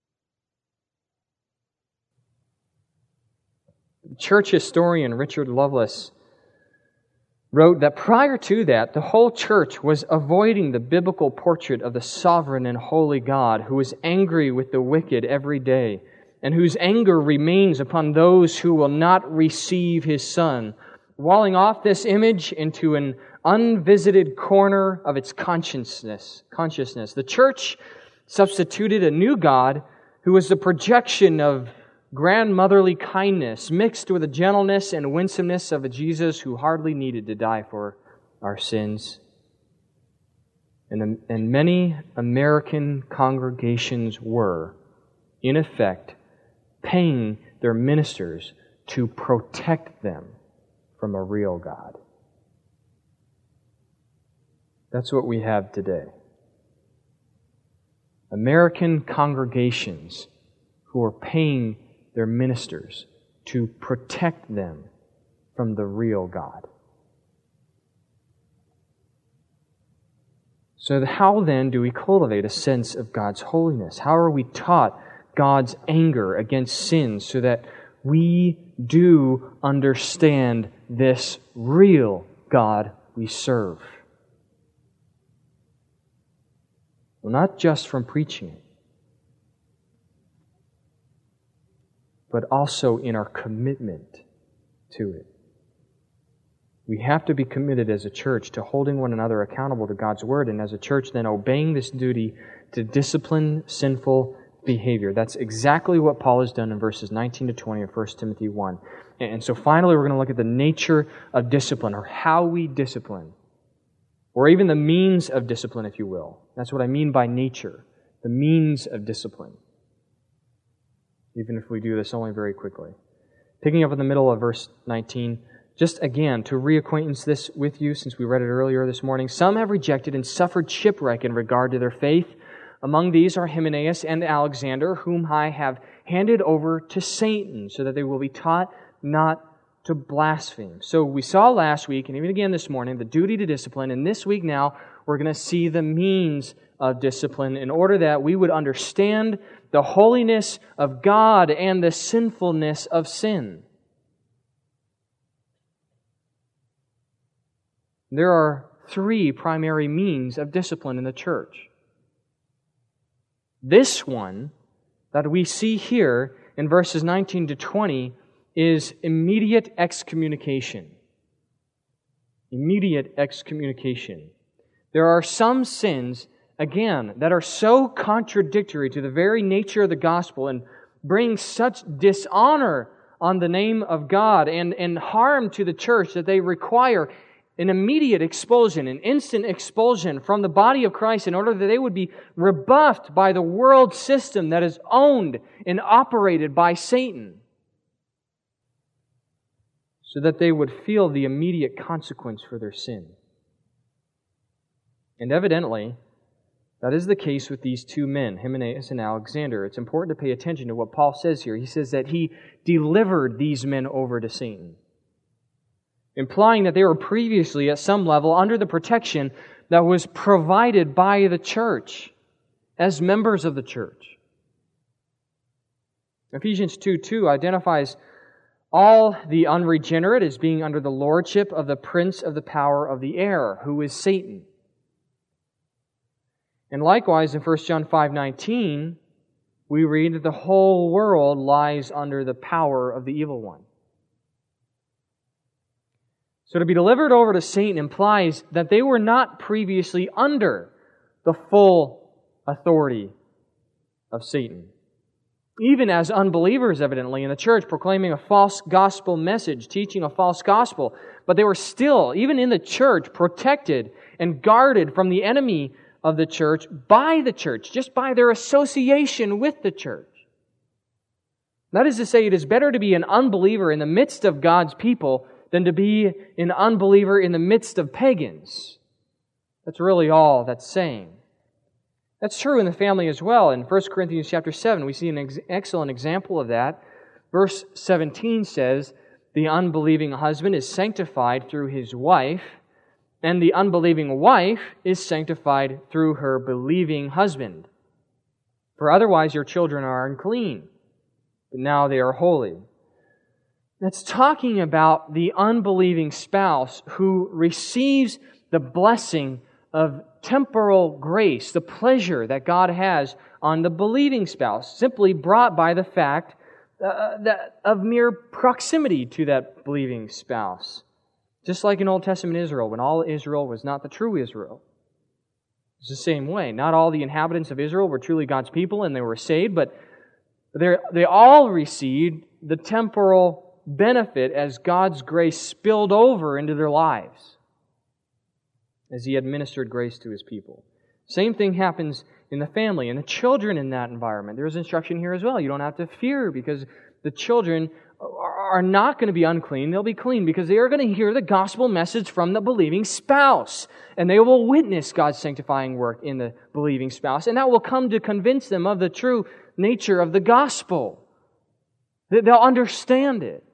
Church historian Richard Lovelace wrote that prior to that, the whole church was avoiding the biblical portrait of the sovereign and holy God who is angry with the wicked every day and whose anger remains upon those who will not receive His Son walling off this image into an unvisited corner of its consciousness. Consciousness. The church substituted a new God who was the projection of grandmotherly kindness mixed with the gentleness and winsomeness of a Jesus who hardly needed to die for our sins. And, and many American congregations were, in effect, paying their ministers to protect them from a real God. That's what we have today. American congregations who are paying their ministers to protect them from the real God. So how then do we cultivate a sense of God's holiness? How are we taught God's anger against sin so that we do understand this real God we serve? Well, not just from preaching it, but also in our commitment to it. We have to be committed as a church to holding one another accountable to God's Word, and as a church then obeying this duty to discipline sinful behavior. That's exactly what Paul has done in verses nineteen to twenty of First Timothy one. And so finally we're going to look at the nature of discipline, or how we discipline, or even the means of discipline, if you will. That's what I mean by nature, the means of discipline. Even if we do this only very quickly. Picking up in the middle of verse nineteen, just again, to reacquaintance this with you, since we read it earlier this morning, some have rejected and suffered shipwreck in regard to their faith. Among these are Hymenaeus and Alexander, whom I have handed over to Satan, so that they will be taught not to blaspheme. So we saw last week, and even again this morning, the duty to discipline, and this week now, we're going to see the means of discipline in order that we would understand the holiness of God and the sinfulness of sin. There are three primary means of discipline in the church. This one that we see here in verses nineteen to twenty is immediate excommunication. Immediate excommunication. There are some sins, again, that are so contradictory to the very nature of the gospel and bring such dishonor on the name of God and, and harm to the church that they require an immediate expulsion, an instant expulsion from the body of Christ in order that they would be rebuffed by the world system that is owned and operated by Satan, so that they would feel the immediate consequence for their sin. And evidently, that is the case with these two men, Hymenaeus and Alexander. It's important to pay attention to what Paul says here. He says that he delivered these men over to Satan, implying that they were previously at some level under the protection that was provided by the church as members of the church. Ephesians two two identifies all the unregenerate as being under the lordship of the prince of the power of the air, who is Satan. And likewise in First John five nineteen, we read that the whole world lies under the power of the evil one. So to be delivered over to Satan implies that they were not previously under the full authority of Satan. Even as unbelievers, evidently, in the church, proclaiming a false gospel message, teaching a false gospel. But they were still, even in the church, protected and guarded from the enemy of the church by the church, just by their association with the church. That is to say, it is better to be an unbeliever in the midst of God's people than to be an unbeliever in the midst of pagans. That's really all that's saying. That's true in the family as well. In First Corinthians chapter seven, we see an ex- excellent example of that. Verse seventeen says, the unbelieving husband is sanctified through his wife, and the unbelieving wife is sanctified through her believing husband. For otherwise your children are unclean, but now they are holy. That's talking about the unbelieving spouse who receives the blessing of temporal grace, the pleasure that God has on the believing spouse, simply brought by the fact uh, that of mere proximity to that believing spouse. Just like in Old Testament Israel, when all Israel was not the true Israel. It's the same way. Not all the inhabitants of Israel were truly God's people and they were saved, but they all received the temporal benefit as God's grace spilled over into their lives as He administered grace to His people. Same thing happens in the family and the children in that environment. There's instruction here as well. You don't have to fear because the children are not going to be unclean. They'll be clean because they are going to hear the gospel message from the believing spouse. And they will witness God's sanctifying work in the believing spouse. And that will come to convince them of the true nature of the gospel. They'll understand it.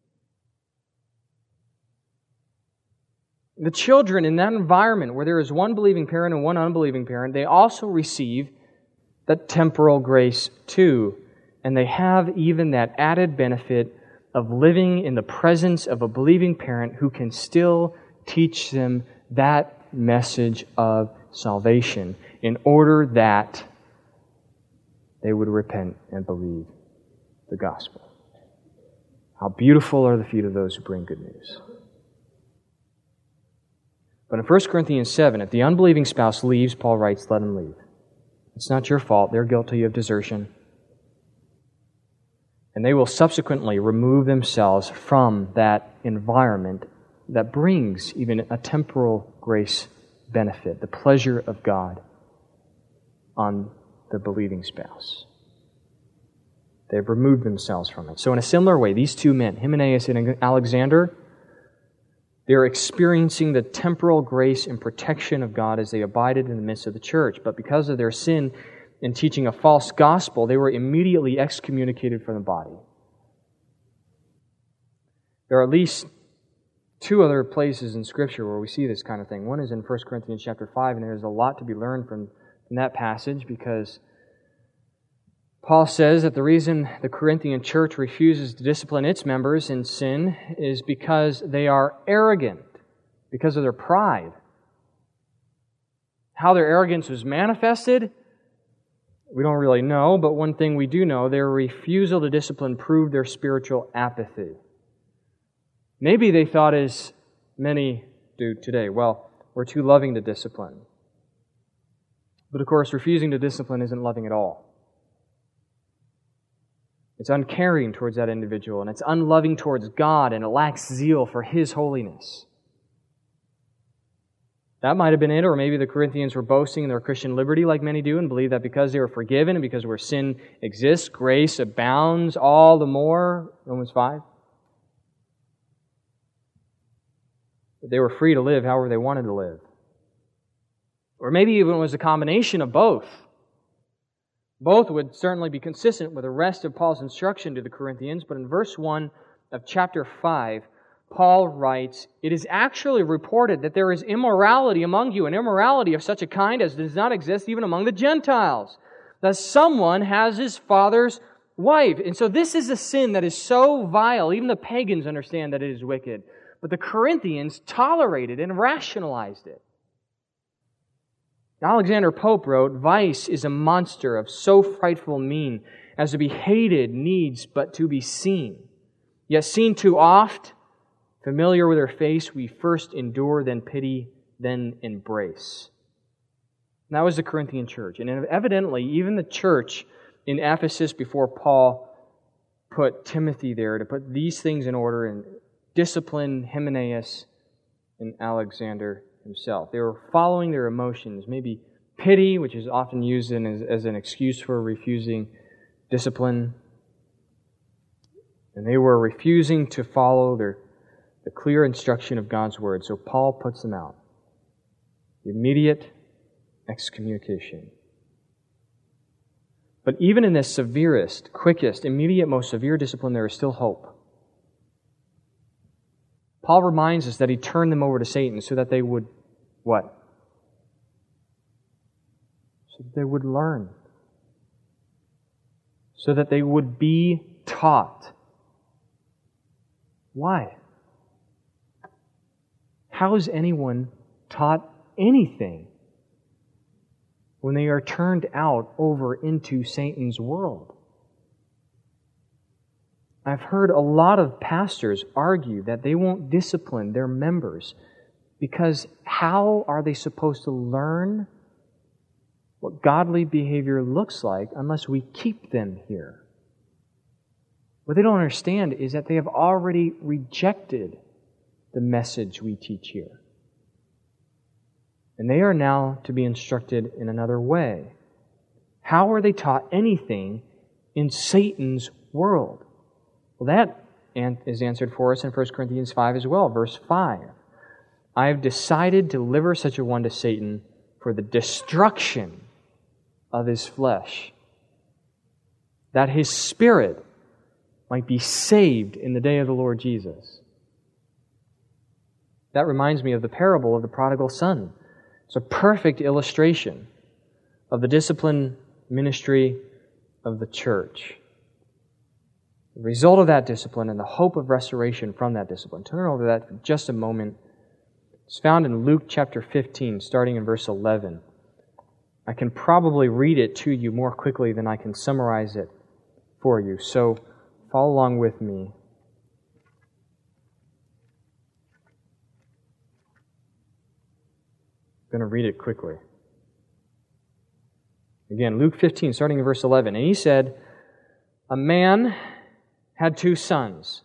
The children in that environment where there is one believing parent and one unbelieving parent, they also receive that temporal grace too. And they have even that added benefit of living in the presence of a believing parent who can still teach them that message of salvation in order that they would repent and believe the gospel. How beautiful are the feet of those who bring good news. But in First Corinthians seven, if the unbelieving spouse leaves, Paul writes, let him leave. It's not your fault. They're guilty of desertion. And they will subsequently remove themselves from that environment that brings even a temporal grace benefit, the pleasure of God on the believing spouse. They've removed themselves from it. So in a similar way, these two men, Hymenaeus and Alexander, they're experiencing the temporal grace and protection of God as they abided in the midst of the church. But because of their sin in teaching a false gospel, they were immediately excommunicated from the body. There are at least two other places in Scripture where we see this kind of thing. One is in First Corinthians chapter five, and there's a lot to be learned from, from that passage because Paul says that the reason the Corinthian church refuses to discipline its members in sin is because they are arrogant, because of their pride. How their arrogance was manifested, we don't really know, but one thing we do know, their refusal to discipline proved their spiritual apathy. Maybe they thought, as many do today, well, we're too loving to discipline. But of course, refusing to discipline isn't loving at all. It's uncaring towards that individual, and it's unloving towards God, and it lacks zeal for His holiness. That might have been it, or maybe the Corinthians were boasting in their Christian liberty like many do and believe that because they were forgiven and because where sin exists, grace abounds all the more, Romans five. That they were free to live however they wanted to live. Or maybe even it was a combination of both. Both would certainly be consistent with the rest of Paul's instruction to the Corinthians, but in verse one of chapter five, Paul writes, it is actually reported that there is immorality among you, an immorality of such a kind as does not exist even among the Gentiles, that someone has his father's wife. And so this is a sin that is so vile, even the pagans understand that it is wicked. But the Corinthians tolerated and rationalized it. Alexander Pope wrote, vice is a monster of so frightful mien as to be hated needs but to be seen. Yet seen too oft, familiar with her face, we first endure, then pity, then embrace. And that was the Corinthian church. And evidently, even the church in Ephesus before Paul put Timothy there to put these things in order and discipline Hymenaeus and Alexander himself. They were following their emotions, maybe pity, which is often used in, as, as an excuse for refusing discipline. And they were refusing to follow their the clear instruction of God's Word. So Paul puts them out. Immediate excommunication. But even in this severest, quickest, immediate, most severe discipline, there is still hope. Paul reminds us that he turned them over to Satan so that they would, what? So that they would learn. So that they would be taught. Why? How is anyone taught anything when they are turned out over into Satan's world? I've heard a lot of pastors argue that they won't discipline their members because how are they supposed to learn what godly behavior looks like unless we keep them here? What they don't understand is that they have already rejected the message we teach here. And they are now to be instructed in another way. How are they taught anything in Satan's world? Well, that is answered for us in First Corinthians five as well, verse five. I have decided to deliver such a one to Satan for the destruction of his flesh, that his spirit might be saved in the day of the Lord Jesus. That reminds me of the parable of the prodigal son. It's a perfect illustration of the discipline ministry of the church. The result of that discipline and the hope of restoration from that discipline. Turn over to that for just a moment. It's found in Luke chapter fifteen, starting in verse eleven. I can probably read it to you more quickly than I can summarize it for you. So follow along with me. I'm going to read it quickly. Again, Luke fifteen, starting in verse eleven. And he said, a man had two sons.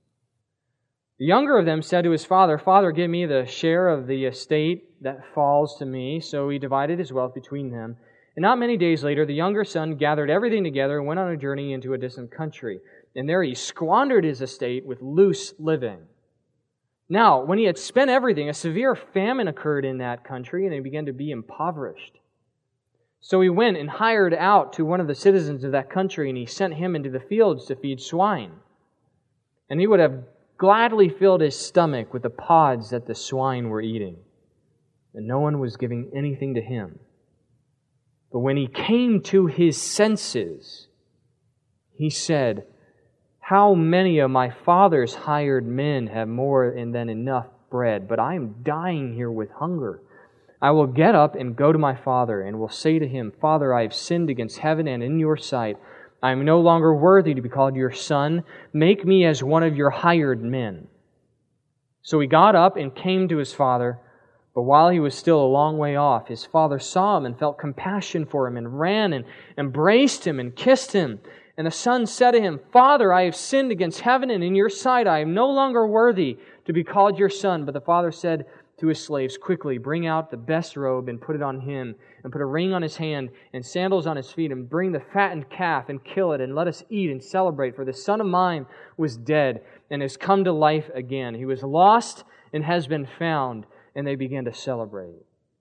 The younger of them said to his father, Father, give me the share of the estate that falls to me. So he divided his wealth between them. And not many days later, the younger son gathered everything together and went on a journey into a distant country. And there he squandered his estate with loose living. Now, when he had spent everything, a severe famine occurred in that country, and he began to be impoverished. So he went and hired out to one of the citizens of that country, and he sent him into the fields to feed swine. And he would have gladly filled his stomach with the pods that the swine were eating. And no one was giving anything to him. But when he came to his senses, he said, how many of my father's hired men have more than enough bread, but I am dying here with hunger. I will get up and go to my father, and will say to him, Father, I have sinned against heaven and in your sight. I am no longer worthy to be called your son. Make me as one of your hired men. So he got up and came to his father. But while he was still a long way off, his father saw him and felt compassion for him, and ran and embraced him and kissed him. And the son said to him, Father, I have sinned against heaven and in your sight. I am no longer worthy to be called your son. But the father said to his slaves, quickly, bring out the best robe and put it on him, and put a ring on his hand and sandals on his feet, and bring the fattened calf and kill it, and let us eat and celebrate. For the son of mine was dead and has come to life again. He was lost and has been found. And they began to celebrate.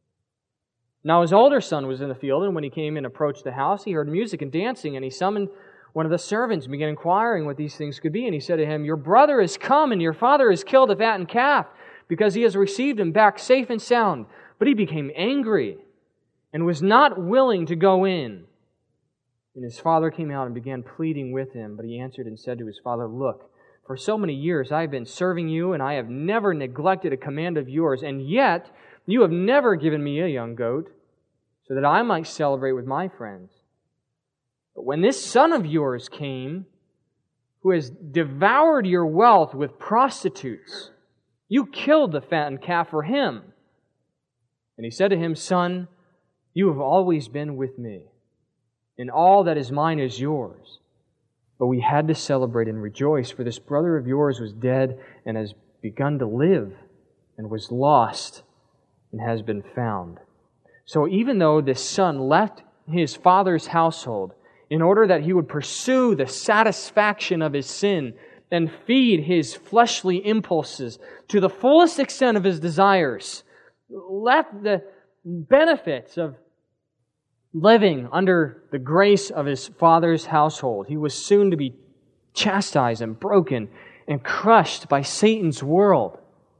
Now his older son was in the field, and when he came and approached the house, he heard music and dancing, and he summoned one of the servants and began inquiring what these things could be. And he said to him, your brother has come, and your father has killed a fattened calf, because he has received him back safe and sound. But he became angry, and was not willing to go in. And his father came out and began pleading with him, but he answered and said to his father, look, for so many years I have been serving you, and I have never neglected a command of yours, and yet you have never given me a young goat, so that I might celebrate with my friends. But when this son of yours came, who has devoured your wealth with prostitutes, you killed the fattened calf for him. And he said to him, Son, you have always been with me, and all that is mine is yours. But we had to celebrate and rejoice, for this brother of yours was dead and has begun to live, and was lost and has been found. So even though this son left his father's household in order that he would pursue the satisfaction of his sin and feed his fleshly impulses to the fullest extent of his desires, left the benefits of living under the grace of his father's household, he was soon to be chastised and broken and crushed by Satan's world.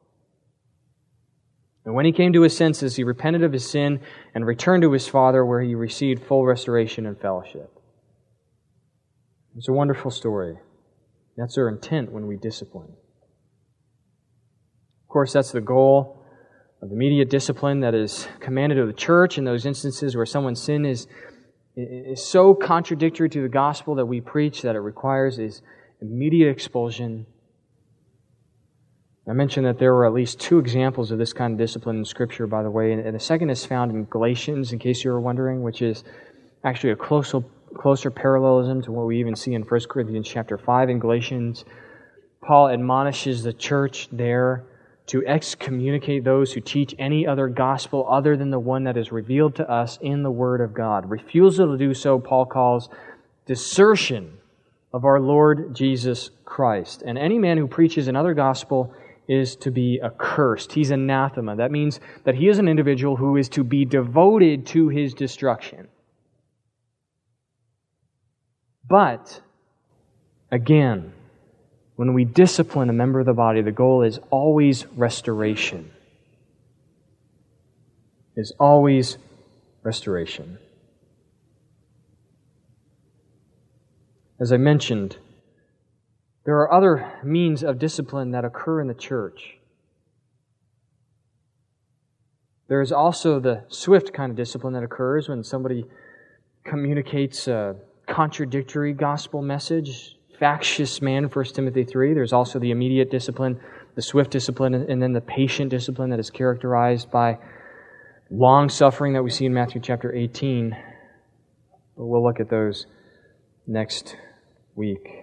And when he came to his senses, he repented of his sin and returned to his father, where he received full restoration and fellowship. It's a wonderful story. That's our intent when we discipline. Of course, that's the goal of immediate discipline that is commanded of the church in those instances where someone's sin is, is so contradictory to the gospel that we preach that it requires is immediate expulsion. I mentioned that there were at least two examples of this kind of discipline in Scripture, by the way, and the second is found in Galatians, in case you were wondering, which is actually a closer, closer parallelism to what we even see in First Corinthians chapter five. In Galatians, Paul admonishes the church there to excommunicate those who teach any other gospel other than the one that is revealed to us in the Word of God. Refusal to do so, Paul calls desertion of our Lord Jesus Christ. And any man who preaches another gospel is to be accursed. He's anathema. That means that he is an individual who is to be devoted to his destruction. But, again, when we discipline a member of the body, the goal is always restoration. Is always restoration. As I mentioned, there are other means of discipline that occur in the church. There is also the swift kind of discipline that occurs when somebody communicates a contradictory gospel message, factious man, First Timothy three. There's also the immediate discipline, the swift discipline, and then the patient discipline that is characterized by long-suffering that we see in Matthew chapter eighteen. But we'll look at those next week.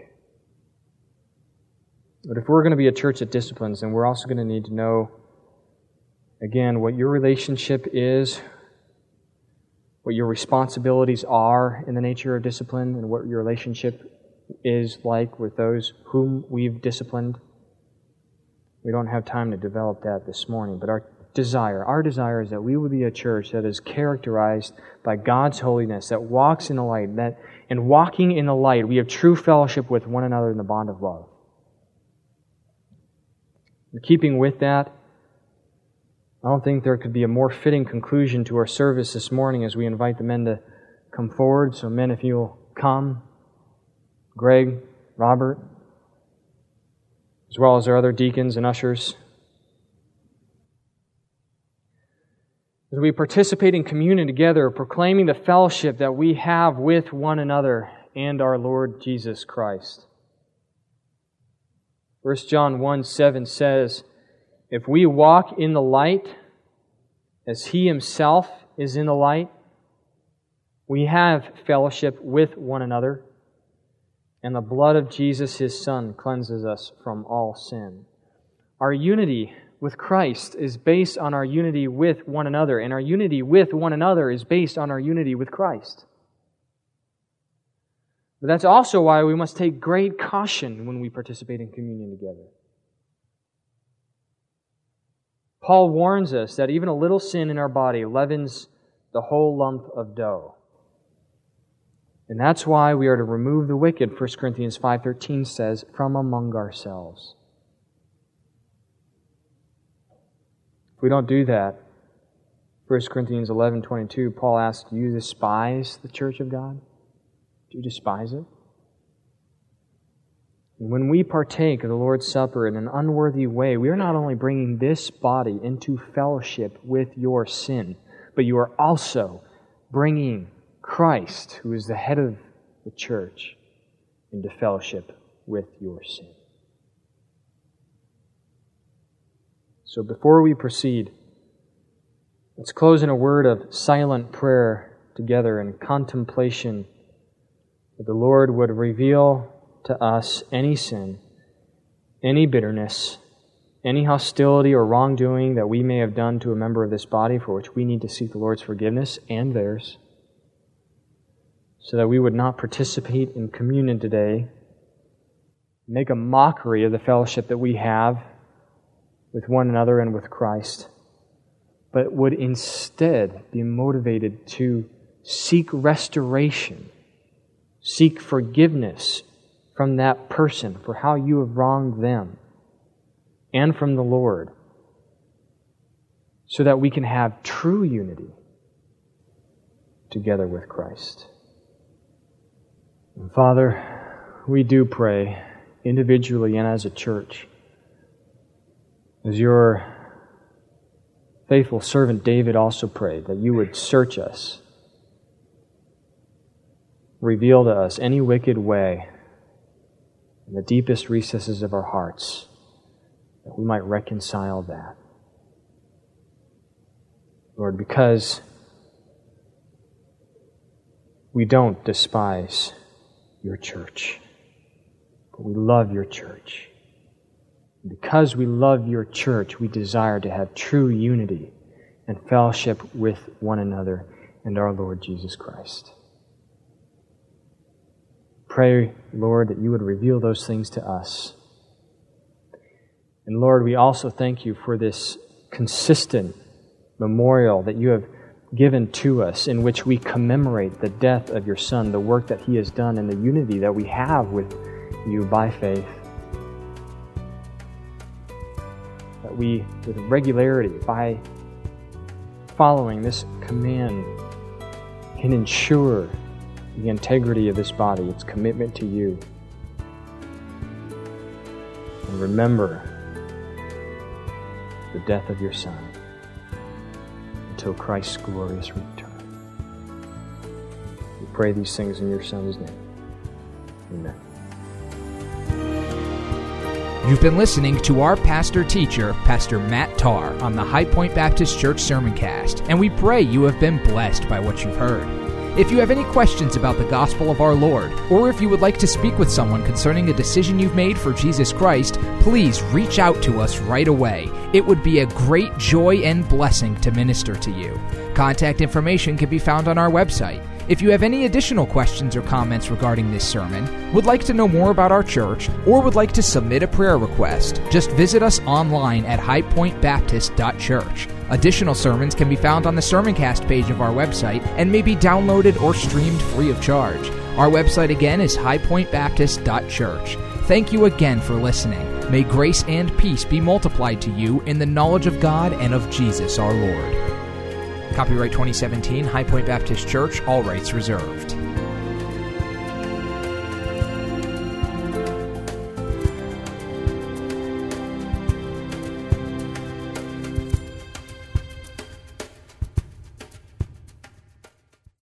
But if we're going to be a church that disciplines, then we're also going to need to know, again, what your relationship is, what your responsibilities are in the nature of discipline, and what your relationship is like with those whom we've disciplined. We don't have time to develop that this morning, but our desire, our desire is that we would be a church that is characterized by God's holiness, that walks in the light, that in walking in the light, we have true fellowship with one another in the bond of love. In keeping with that, I don't think there could be a more fitting conclusion to our service this morning as we invite the men to come forward. So men, if you'll come, Greg, Robert, as well as our other deacons and ushers. As we participate in communion together, proclaiming the fellowship that we have with one another and our Lord Jesus Christ. First John one seven says, if we walk in the light, as He Himself is in the light, we have fellowship with one another, and the blood of Jesus, His Son, cleanses us from all sin. Our unity with Christ is based on our unity with one another, and our unity with one another is based on our unity with Christ. But that's also why we must take great caution when we participate in communion together. Paul warns us that even a little sin in our body leavens the whole lump of dough. And that's why we are to remove the wicked, First Corinthians five thirteen says, from among ourselves. If we don't do that, First Corinthians eleven twenty-two, Paul asks, do you despise the church of God? Do you despise it? And when we partake of the Lord's Supper in an unworthy way, we are not only bringing this body into fellowship with your sin, but you are also bringing Christ, who is the head of the church, into fellowship with your sin. So before we proceed, let's close in a word of silent prayer together in contemplation that the Lord would reveal to us any sin, any bitterness, any hostility or wrongdoing that we may have done to a member of this body for which we need to seek the Lord's forgiveness and theirs, so that we would not participate in communion today, make a mockery of the fellowship that we have with one another and with Christ, but would instead be motivated to seek restoration, seek forgiveness from that person for how you have wronged them, and from the Lord, so that we can have true unity together with Christ. And Father, we do pray individually and as a church, as your faithful servant David also prayed, that you would search us, reveal to us any wicked way, in the deepest recesses of our hearts, that we might reconcile that. Lord, because we don't despise your church, but we love your church. Because we love your church, we desire to have true unity and fellowship with one another and our Lord Jesus Christ. Pray, Lord, that you would reveal those things to us. And Lord, we also thank you for this consistent memorial that you have given to us, in which we commemorate the death of your Son, the work that he has done, and the unity that we have with you by faith. That we, with regularity, by following this command, can ensure the integrity of this body, its commitment to you. And remember the death of your Son until Christ's glorious return. We pray these things in your Son's name. Amen. You've been listening to our pastor-teacher, Pastor Matt Tarr, on the High Point Baptist Church Sermoncast, and we pray you have been blessed by what you've heard. If you have any questions about the gospel of our Lord, or if you would like to speak with someone concerning a decision you've made for Jesus Christ, please reach out to us right away. It would be a great joy and blessing to minister to you. Contact information can be found on our website. If you have any additional questions or comments regarding this sermon, would like to know more about our church, or would like to submit a prayer request, just visit us online at high point baptist dot church. Additional sermons can be found on the Sermoncast page of our website and may be downloaded or streamed free of charge. Our website again is high point baptist dot church. Thank you again for listening. May grace and peace be multiplied to you in the knowledge of God and of Jesus our Lord. Copyright twenty seventeen, High Point Baptist Church, all rights reserved.